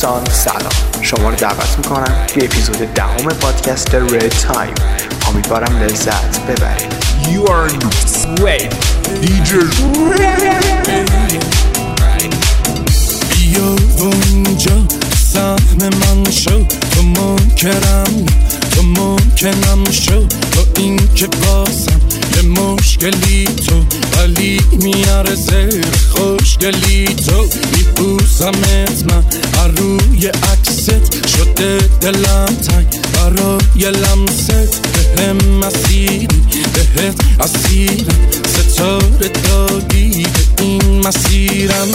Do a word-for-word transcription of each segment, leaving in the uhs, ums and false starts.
دوستان سلام، شما رو دعوت میکنم توی اپیزود دهم پادکست رد تایم. امیدوارم لذت ببرید. You are wait دی جی بیا اونجا سهم من شو، تو منکرم تو ممکنم شو، تو این که بازم یه مشکلی تو ولی میارزه خوشگلی تو، میبوسمت من هر روی عکست، شده دلم تنگ برای لمست، بهم مسیری بهت اسیرم، ستاره دادی به این مسیرم،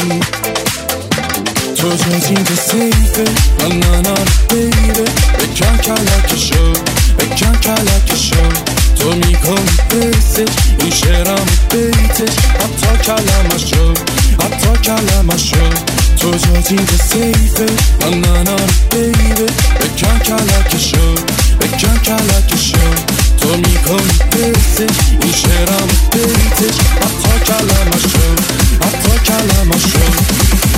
تو جزین به سیفه من نانار بیره، بکن کلکشو بکن کلکشو، تو میکنی بسش این شعرم بیتش، حتی کلمشو حتی کلمشو، تو جزین به سیفه من نانار بیره، بکن کلکشو بکن کلکشو، تو میکنی بسش این شعرم بیتش، حتی کلمشو حتی کلمشو.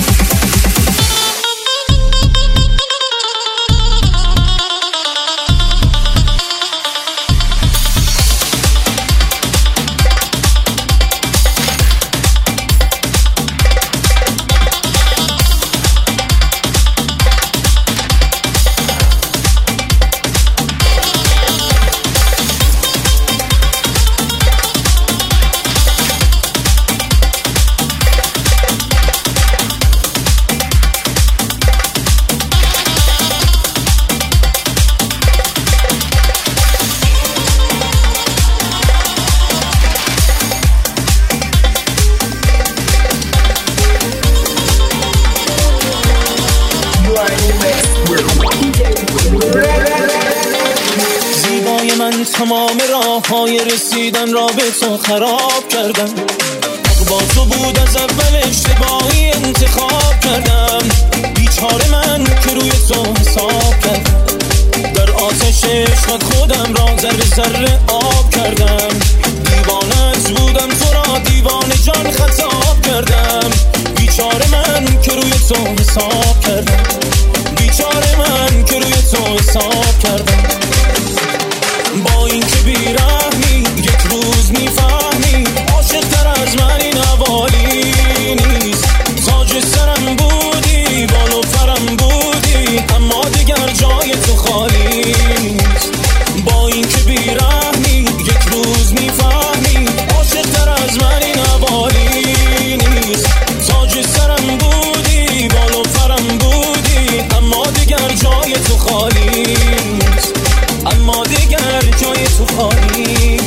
زیبای من تمام راه های رسیدن را به تو خراب کردم، با تو بود از اول اشتباهی انتخاب کردم، بیچاره من که روی تو حساب کردم، در آتش عشقت خودم را ذره ذره آب کردم، دیوانت بودم تو را دیوانه جان خطاب کردم، بیچاره من که روی تو حساب کردم، بیچاره من که روی تو حساب کردم، با این که بیرحمی یک روز میفهمی عاشق تر از من این حوالی نیست، تاج سرم بودی بال و پرم بودی اما دیگر جای تو خالی نیست، با این که بیرحمی یک روز میفهمی عاشق تر از من این حوالی نیست، تاج سرم بودی بال و پرم بودی اما دیگر جای تو خالی نیست، اما دیگر جای تو خالی.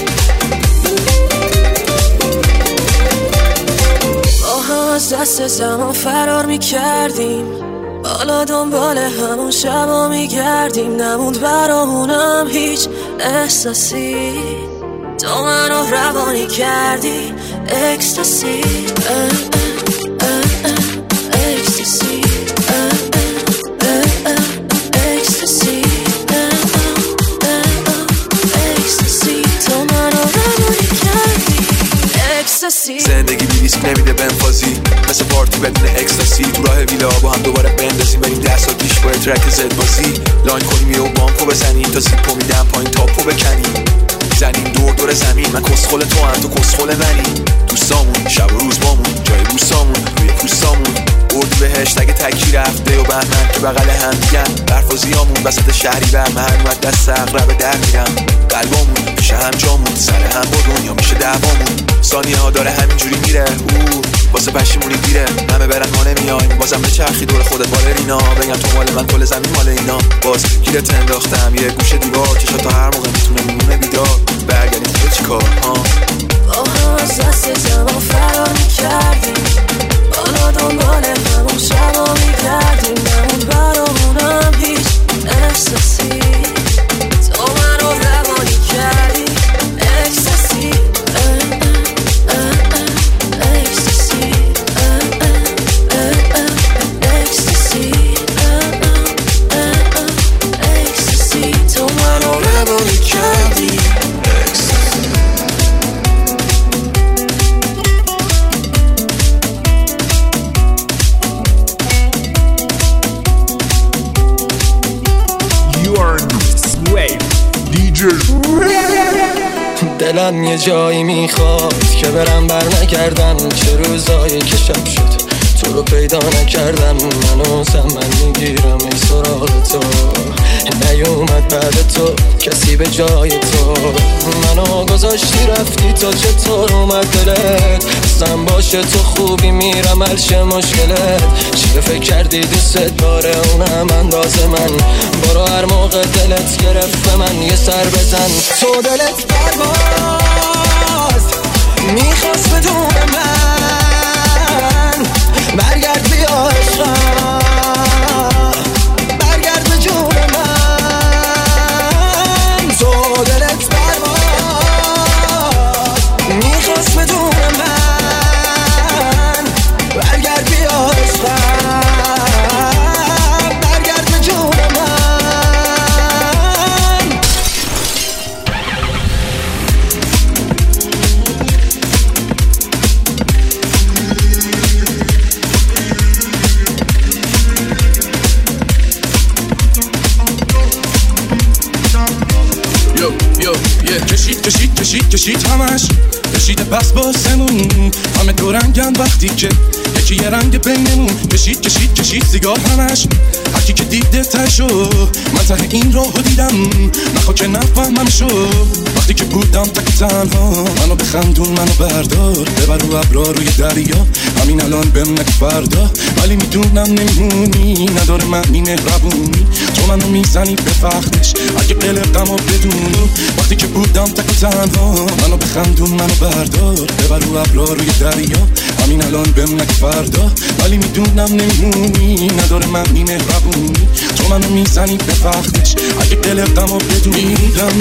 با هم از دست زمان فرار میکردیم، بالا دنبال همون شبا میگردیم، نموند برامونم هیچ احساسی، تو منو روانی کردی اکستاسی اکستاسی اکستاسی زندگی بی ریسک نمیده بنفازی، مثل پارتی بدون اکستاسی، تو راه ویلا با هم دوباره بندازیم، بریم ده سال پیش با ترک زد بازی، لاین کنیم یه بانکو بزنیم تا سیپو میدم پایین تاپو بکنیم، زنیم دور دور زمین، من کسخل تو هم تو کسخل منی، دوستامون شب و روز بامون جای بوسامون روی پوستامون، اردو بهشت اگه تکی رفته و بهمن که بغل هم میگن، برفازیامون وسط شهری بر من اومد دست اقربه در میرم، قلبامون میشه هم جامون سر هم با دنیا میشه دعوامون، ثانیه ها داره همینجوری میره او واسه پشیمونی دیره، همه برن ما نمیایم، بازم به چرخی دور خودت بالرینا، بگم تو مال من کل زمین مال اینا، باز گیرت انداختم یه گوشه دیوار، چشا تا هر موقع میتونه میمونه بیدار، برگردیم تو چیکار ها، با هم از دست زمان فرار میکردیم، بالا دنبال همون شبا میگردیم، نموند برامونم هیچ احساسی، تو منو روانی کردی اکستاسی اکستاسی اکستاسی اکستاسی، تو منو روانی کردی اکستاسی. دلم یه جایی میخواد که برم بر نکردم. چه روزایی که شب شد تو رو پیدا نکردم. منو زمن میگیرم ای سراغ تو، نیومد بعد تو کسی به جای تو. منو گذاشتی رفتی تا چطور اومد دلت؟ اصلا باشه تو خوبی میرم الشه مشکلت. چیه فکر کردی دوست داره اونم انداز من؟ برو هر موقع دلت گرفت به من یه سر بزن. تو دلت پرواز میخواست بدون من، برگرد بیا عشقم، برگرد به جون من. تو دلت پرواز میخواست بدون من، برگرد بیا عشقم، برگرد به جون من. کشید کشید کشید کشید همش کشید پس باسمون همه دو رنگن وقتی که یکی یه رنگ بینمون. کشید کشید کشید سیگار همش هرکی که دیده تشو. من ته این راهو دیدم نخوا که نفهمم شو. وقتی که بودم تک تنها منو بخندون منو بردار، ببر رو ابرا روی دریا. همین الان بهم نگو فردا، ولی میدونم نمیمونی، نداره معنی مهربونی. تو منو میزنی به فخرش اگه قلقمو بدونی. وقتی که بودم تک تنها منو بخندون منو بردار، ببر رو ابرا روی دریا. همین الان بهم نگو فردا، ولی میدونم نمیمونی، نداره معنی مهربونی. تو منو میزنی به فخرش اگه قلقمو بدونی.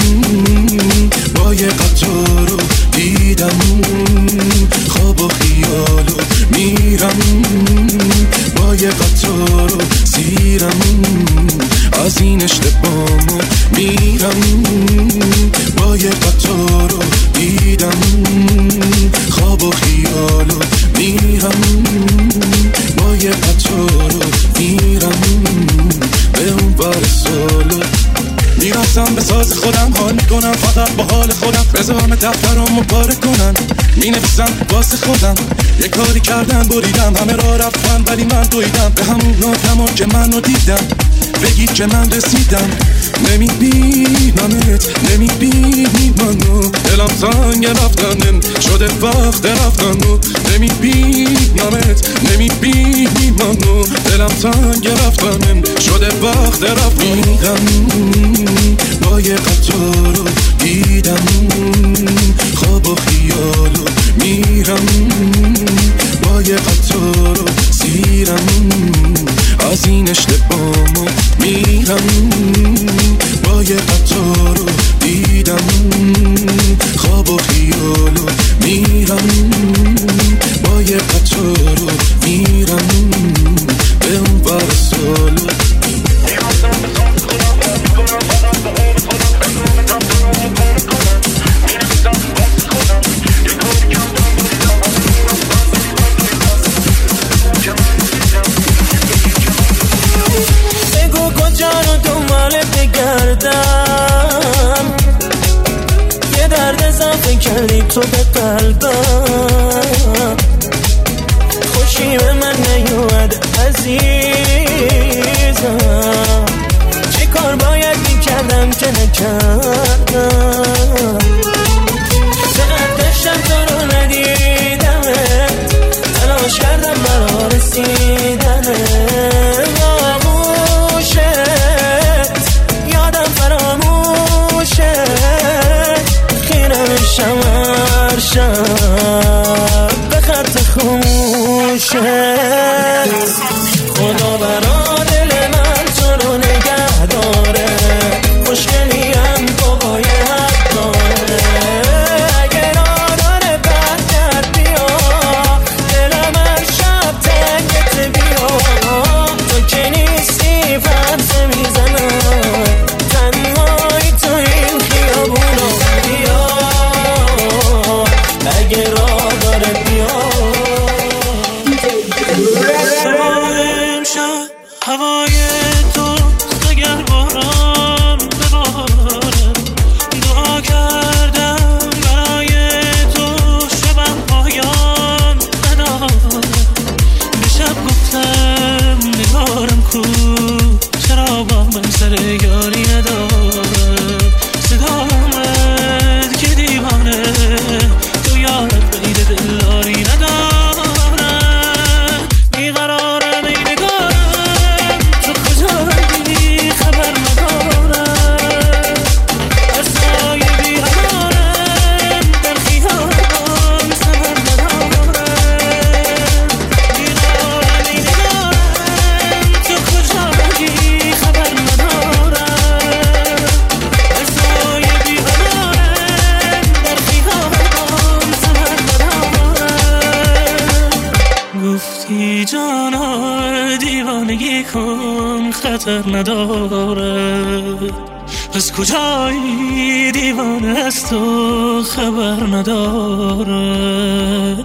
با یه قطارو دیدم خواب و خیالو میرم، با یه قطارو سیرم از این اشتبامو میرم. با یه قطارو دیدم خواب و خیالو میرم، با یه قطارو میرم به اون بر سالو. میرسم به ساز خودم حال میکنم فقط با حال خودم. بذارم دفترامو پاره کنن مینویسم واسه خودم. یه کاری کردن بریدم همه را رفتن ولی من دویدم به همون ناکمو که منو دیدم. بگید که من رسیدم، نمیبینمت نمیبینی منو. دلم تنگ رفتنم شده وقت رفتنو. نمیبینمت نمیبینی منو. دلم تنگ رفتنم شده وقت رفتنم. با یه قطارو دیدم خواب و خیالو میرم، با یه قطارو سیرم از این اشتبامو میرم. با یه قطارو دیدم خواب و خیالو میرم، با یه قطارو میرم به اون بر سالو. بگو کجا رو دنبالت بگردم، یه درد اضافه کردی تو به قلبم. خوشی به من نیومد عزیزم، چه کار باید میکردم که نکردم. چقدر داشتم تو رو ندیدمت، تلاش کردم برا رسیدنت. یادم فراموشه، خیره بشم هر شب. دیوانگی کن خطر نداره، از کجایی دیوانه از تو خبر نداره.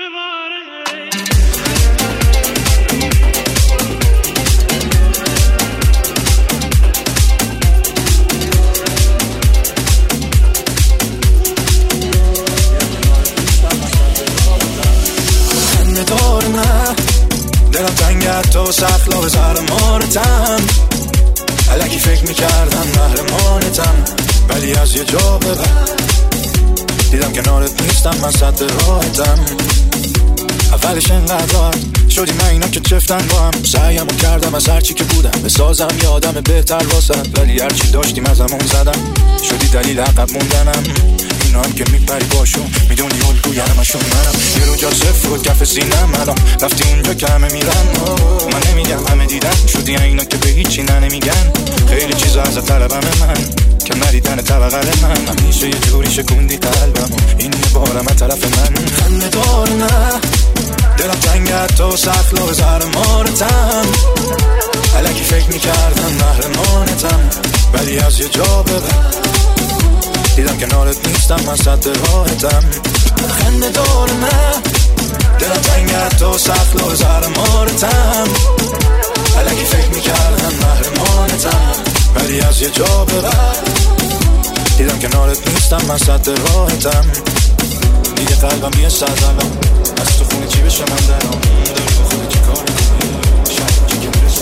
دلم تنگت تو سخلا به زهر مارتم، الکی فکر میکردم محرمانتم، ولی از یه جا به بعد دیدم کنارت نیستم، من صد راحتم. اولش انقدر راحت شدی من اینا که چفتن با هم، سعیمو کردم از هرچی که بودم بسازم یه آدم بهتر واسد، ولی هرچی داشتیم از همون زدم، شدی دلیل عقب موندنم. اینا هم که میپری باشون میدونی الگوی همشون منم، یه رو جا صفر بود کف سینم، الان رفتی اونجا که همه میرن، من نمیگم همه دیدن، شدی اینا که به هیچی ننمیگن، خیلی چیزا از طلبم من که ندیدن طبقل من، همیشه یه جوری شکوندی قلبم، این یه بارم از طرف من. خنده دار نه دلم تنگت تو سخلا به زهر مارتم، الکی فکر میکردم محرمانتم، ولی از یه جا به بعد دیدم کنارت نیستم، من صد راحتم. خنده دار نه دلم تنگت تو سخلا به زهر مارتم، الکی فکر میکردم محرمانتم، ولی از یه جا به بعد دیدم کنارت نیستم، من صد راحتم. دیگه قلبم بیه سرزنم، از تو خونه چی بشه من درام، داری با خود چی کار میکنی، شاید چی که برسه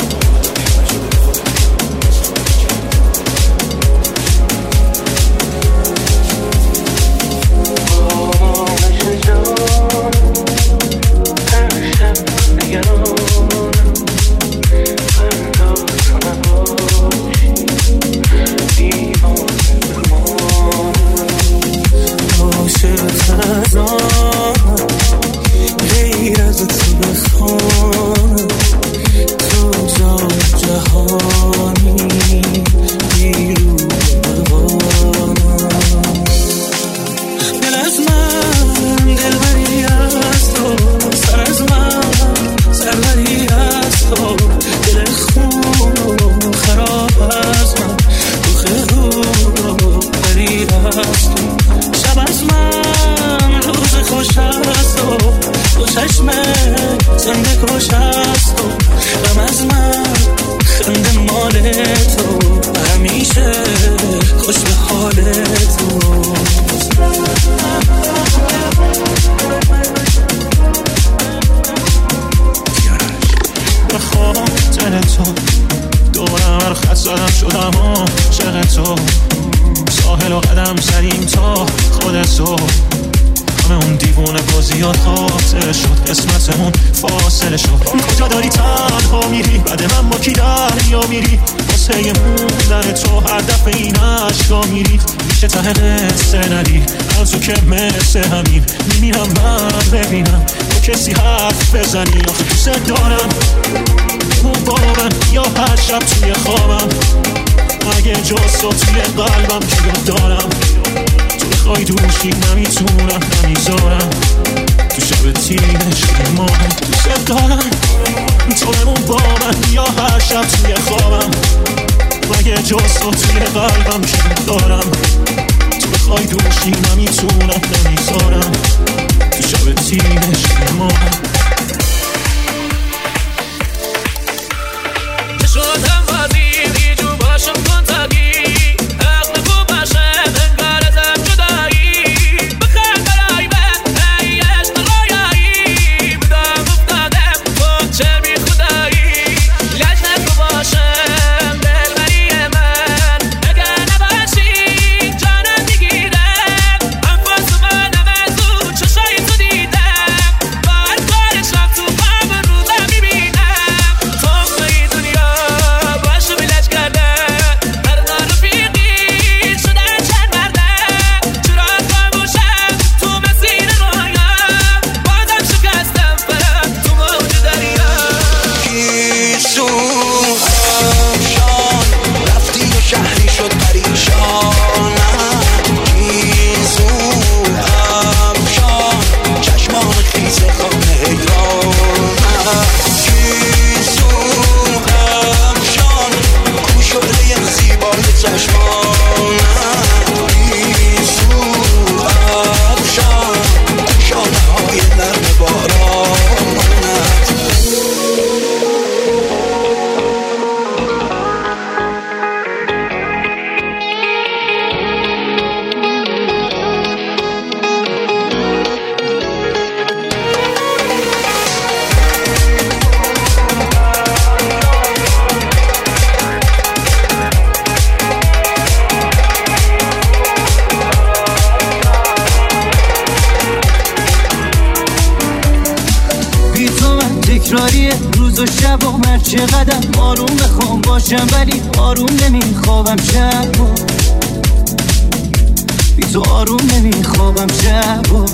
غیر از تو بخوان، تو جا جهانی بیرون بوانم، دل از من دلبری از تو، سر از من سربری از تو، دل خون و خراب از من، روخ رو بری از تو، شب از من روز خوش است و دو چشم زنده کش است و غم از من خنده مال تو، همیشه خوش به حال تو. به خاطر تو دورم خط زدم شدم عاشق تو، ساحل و قدم زدیم تا خودت تو، همه اون دیوونه بازیات خاطر شد، قسمتمون فاصله شد. کجا داری تنها میری بعد من با کی دریا میری، واسه موندن تو هر دفعه این عشقا میری، میشه ته قصه ندی از تو که مثل همین میمیرم من ببینم تو کسی حرف بزنی، آخه دوست دارم اون با من یا هر شب توی خوابم، اگه جز تو توی قلبم که دارم، تو بخوای دوشی نمیتونم نمیذارم، تو شب تیرش ماهم دوست دارم، تو بمون با من یا هر شب توی خوابم، اگه جز تو توی قلبم که دارم، تو بخوای دوشی نمیتونم نمیذارم، تو شب تیرش ماهم. شدم وزیری جو باشم کنتاگی، عقل خوب باشه انگار ازم جدایی، بخند برای من ای عشق رویایی، بدم افتادم خود چه بی خدایی، لجنت رو باشم دلبری من، اگه نباشی جانم میگیرم، انفاس منم از اون چشای تو دیدم، با هر کاری روز و شب و هر چقدر آروم بخوام باشم ولی آروم نمیخوابم شب و بی تو آروم نمیخوابم شب و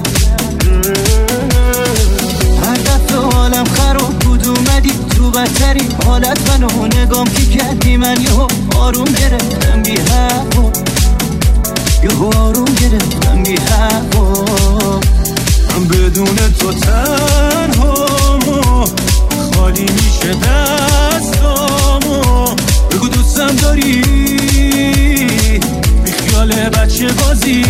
هر دفعه حالم خراب بود اومدی تو بدترین حالت منو نگام که کردی من یهو آروم گرفتم بی هوا یهو آروم گرفتم بی هوا من بدون تو تنهامو خالی میشه دستامو بگو دوستم داری بی خیال بچه بازی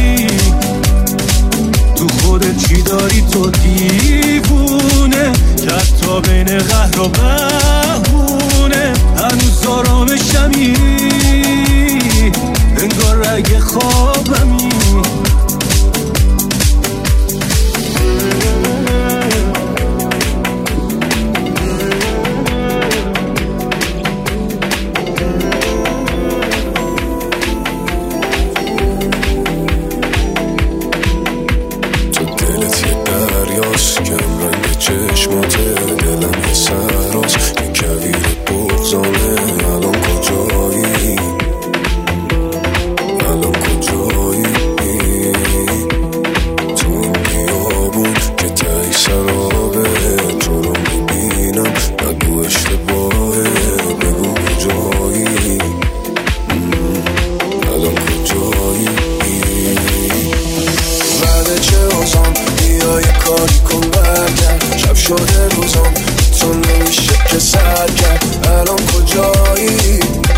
تو خودت چی داری تو دیوونه که حتی بین قهر و بهونه هنوز آرامشمی انگار رگ خوابمی چشماته دلم یه سراز یه کویر بغزانه الان کجایی الان کجایی تو این بیابون که تایی سرابه تو رو میبینم نگو اشتباهه بگو کجایی الان کجایی بعد چه آزان بیا یه کاری کن برگرد شب شده روزم تو نمیشه که سر کرد الان کجایی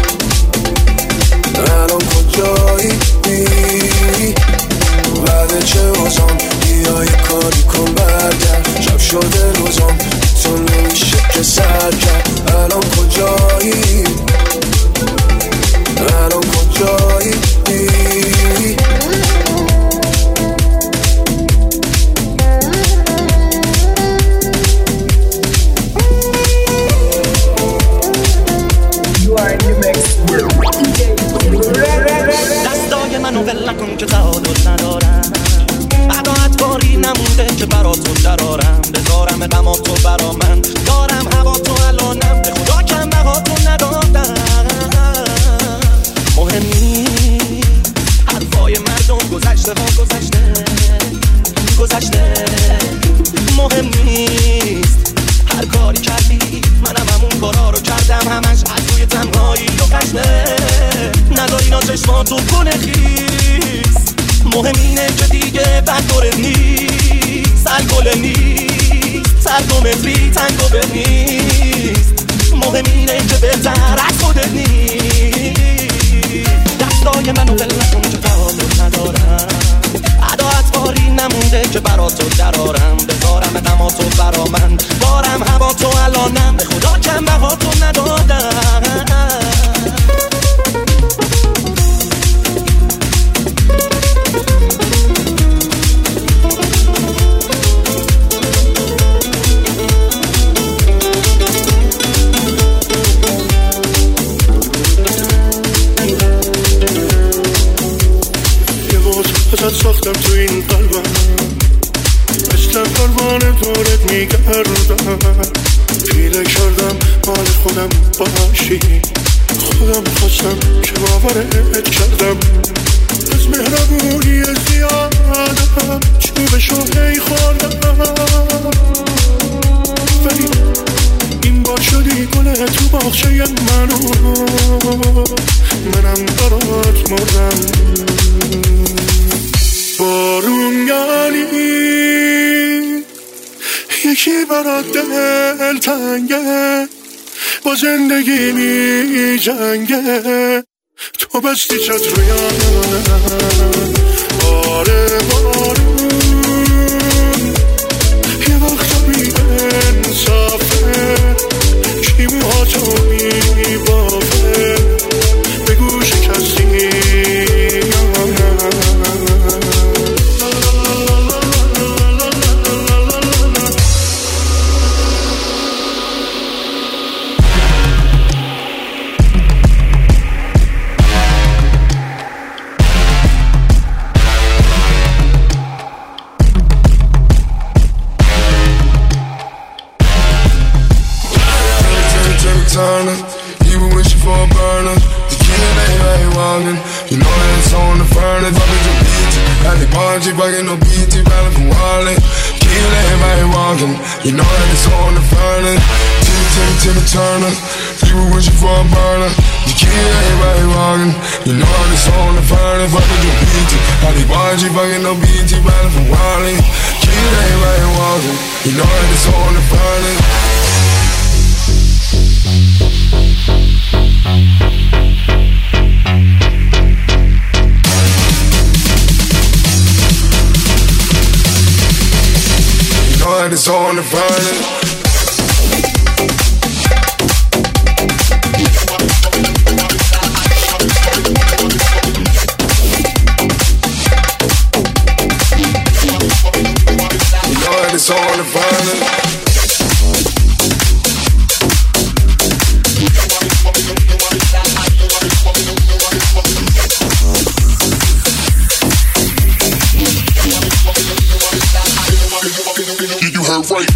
الان کجایی بعد چه روزم بیا یه کاری کن برگرد شب شده روزم تو نمیشه که سر کرد الان کجایی الان کجایی دستای منو ول نکن که تعادل ندارم عداعت باری نمونده که برا تو درارم بذارم غم تو برا من دارم هوا تو الانم به خدا کم بها تو ندادم مهم نیست حرفای مردم گذشته و گذشته گذشته مهم نیست هر کاری کردی منم همون کارا رو کردم همش از روی تنهایی و خشته نداری نا چشماتو کنه خیز مهم اینه که دیگه بنداره نیست سرگله نیست سرگومتری تنگو به نیست مهم اینه که بهتر از خودت نیست دستای منو ول نکن که تعادل ندارم عداعت باری نمونده که برا تو درارم بذارم غم تو برا من دارم هوا تو الانم به خدا کم بها تو ندادم ازت ساختم تو این قلبم مثل پروانه دورت میگردم پیله کردم مال خودم باشی خودم خواستم که باورت کردم از مهربونی زیادم چوبشو هی خوردم ولی این بار شدی گله تو باغچه منو منم برات مردم بارون یعنی یکی برات دل تنگه با زندگی می جنگه تو بستی چت رویانم باره بارون یه وقتا بی انصافه کی موهاتو می بافه بگو شکستی یا نه turner. Even wishing for a burner. The kid ain't right walking. You know that it's on the furnace. Fucking your beat. At the party, fucking no beat. Running from wallet. Kid ain't right walking. You know that it's on the furnace. Timmy, Timmy, Timmy Turner. Even wishing for a burner. The kid ain't right walking. You know that it's on the furnace. Fucking your beat. At the party, fucking no beat. Running from wallet. Kid ain't right walking. You know that it's on the furnace. It's on the furnace. You know that it's on the furnace. Right.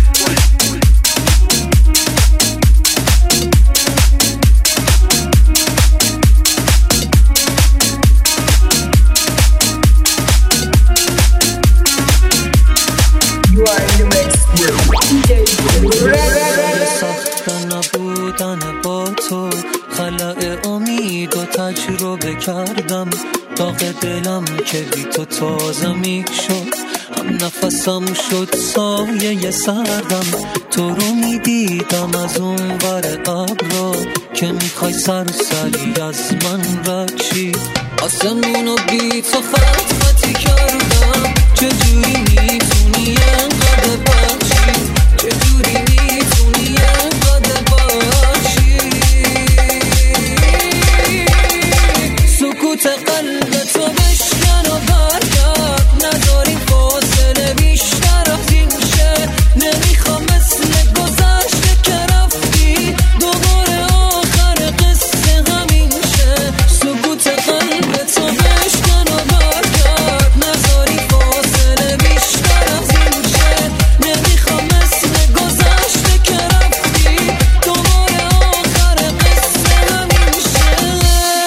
You are in the mix with ساخت نبودن با تو خلأ امید و تجربه کردم داغ دلم که بی تو تازه می شد هم نفسم شد سایه سردم تو رو می دیدم از اون ور ابرا که میخوای سرسری از من رچی آسمونو بی تو خط خطی کردم چجوری میتونی انقدر بچی چجوری میتونی انقدر بچی سکوت قلب تو بشکن و برگرد نداریم فاصله بیشتر از این شه نمیخوام مثل گذشته که رفتی دوباره آخر قصه همین شه سکوت قلب تو بشکن و برگرد نداریم فاصله بیشتر از این شه نمیخوام مثل گذشته که رفتی دوباره آخر قصه همین شه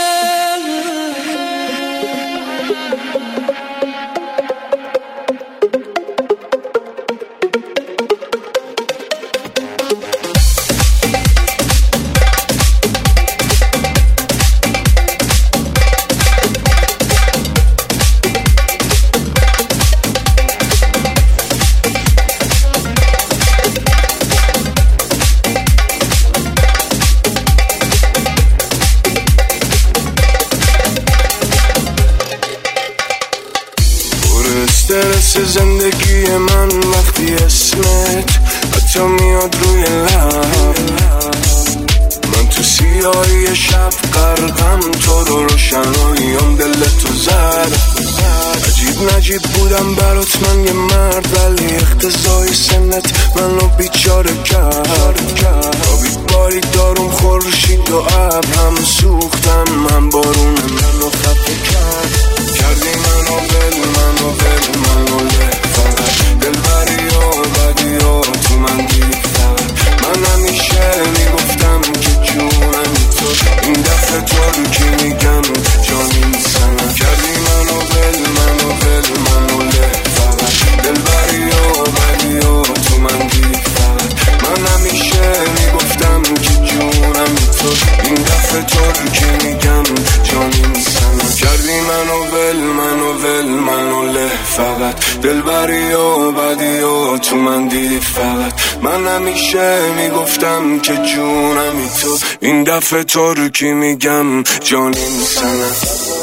استرس زندگی من وقتی اسمت حتی میاد روی لب من تو سیاهی شب غرقم تو رو روشناییم دل تو زد عجیب نجیب بودم برات من یه مرد ولی اقتضای سنت منو بیچاره کرد آبی باریک دارم خورشید و ابر هم سوختم هم بارون منو خفه کرد کردی منو ول منو ول منو له فقط دلبری و بدی و تو من دید فقط من همیشه میگفتم که جونم تو این دفعه تو رو کی میگم جانی سنم کردی منو ول منو ول منو له فقط دلبری و بدی و تو من دید فقط من همیشه میگفتم که جونم تو این دفعه تو رو کی میگم جانی سنم کردی منو ول منو ول منو له فقط دلبری و بدی و تو من دیدی فقط من همیشه میگفتم که جونمی تو این دفعه تو رو کی میگم جانی سنم